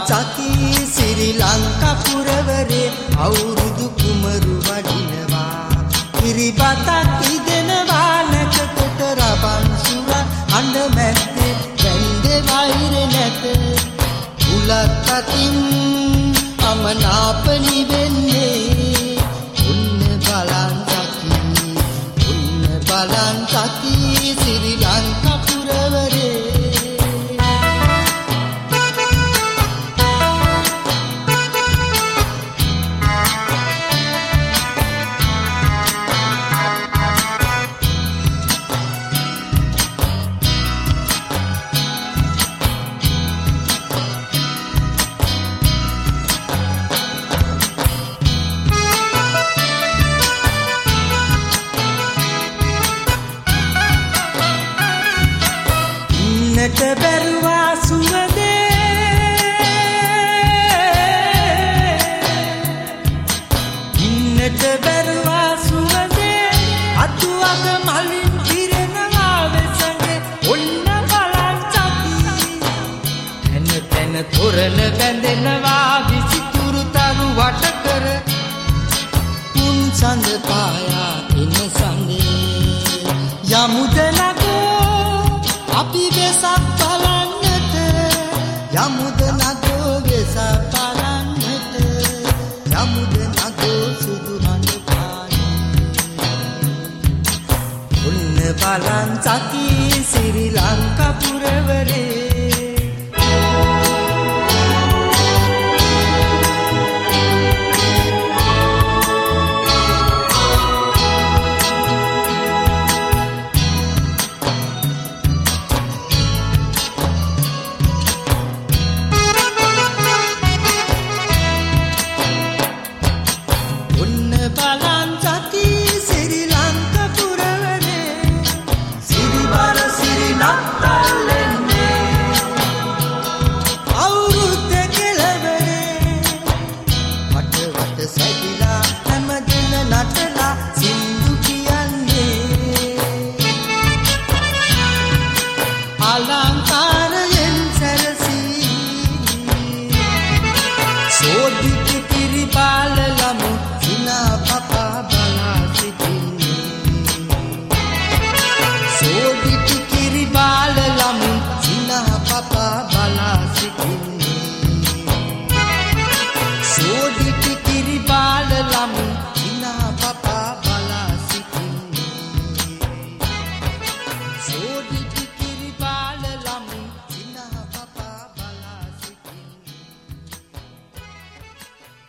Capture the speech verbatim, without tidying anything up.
සති සිරි ලංකා පුරවරේ අවුරුදු කුමරු වඩිනවා කිරිබතක් ඉදෙනවා නැකට රබන් සුර අඬ මැත්තේ වැන්දේ වෛර නැත උලත් අතින් අමනාප නිවෙන්නේ උන්න බලන් සති උන්න බලන් සති සිරි ලංකා පුරවරේ ඉන්නට බැරුවා සුවදේ ඉන්නට බැරුවා සුවදේ අතුවක මලින් පිරෙනවා වෙසගේ ඔන්න බලන් සති තැන තැන තොරණ බැඳෙනවා විසිතුරු තරු වට කර තුන් සඳ පායා එන සඳේ යමුද නගෝ අපි වෙසක් බලන්නට යමුද නගෝ වෙසක් බලන්නට යමුද නගෝ සුදු හඬ පානේ උන්න බලන් සති සිරි ලංකා පුරවරේ බලන් සති සිරි ලංකා පුරවරේ සිරි බර සිරි නත්තල්ලෙන්නේ අවුරුද්ද කෙලවරේ වට වට සැදිලා හැමදෙන නටලා සින්දු කියන්නේ අලංකාරයෙන් සැරසී සෝදිත කිරි බාල ළමු පපා බලා සිටින්නේ සෝදිත